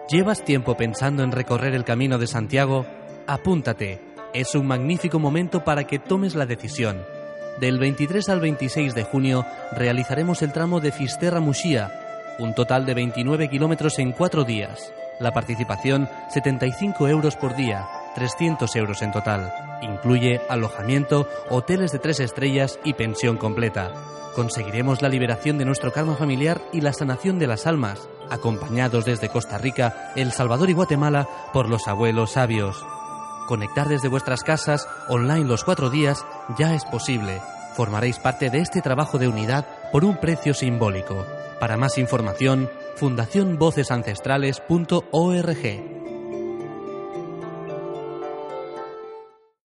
¿Llevas tiempo pensando en recorrer el Camino de Santiago? Apúntate. Es un magnífico momento para que tomes la decisión. Del 23 al 26 de junio realizaremos el tramo de Fisterra a Muxía, un total de 29 kilómetros en 4 días. La participación, 75 euros por día, 300 euros en total. Incluye alojamiento, hoteles de 3 estrellas y pensión completa. Conseguiremos la liberación de nuestro karma familiar y la sanación de las almas, acompañados desde Costa Rica, El Salvador y Guatemala por los abuelos sabios. Conectar desde vuestras casas, online los 4 días, ya es posible. Formaréis parte de este trabajo de unidad por un precio simbólico. Para más información, fundacionvocesancestrales.org.